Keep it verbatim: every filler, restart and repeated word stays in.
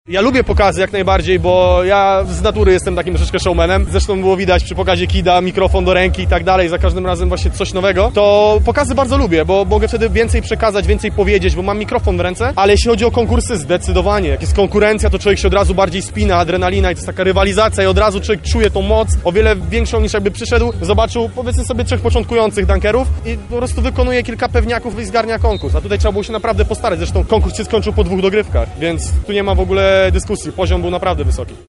Ja lubię pokazy jak najbardziej, bo ja z natury jestem takim troszeczkę showmanem. Zresztą było widać przy pokazie Kida, mikrofon do ręki i tak dalej, za każdym razem właśnie coś nowego. To pokazy bardzo lubię, bo mogę wtedy więcej przekazać, więcej powiedzieć, bo mam mikrofon w ręce. Ale jeśli chodzi o konkursy, zdecydowanie. Jak jest konkurencja, to człowiek się od razu bardziej spina, adrenalina i to jest taka rywalizacja i od razu człowiek czuje tą moc o wiele większą niż jakby przyszedł, zobaczył powiedzmy sobie trzech początkujących dunkerów i po prostu wykonuje kilka pewniaków i zgarnia konkurs. A tutaj trzeba było się naprawdę postarać. Zresztą konkurs się skończył po dwóch dogrywkach, więc tu nie ma w ogóle dyskusji. Poziom był naprawdę wysoki.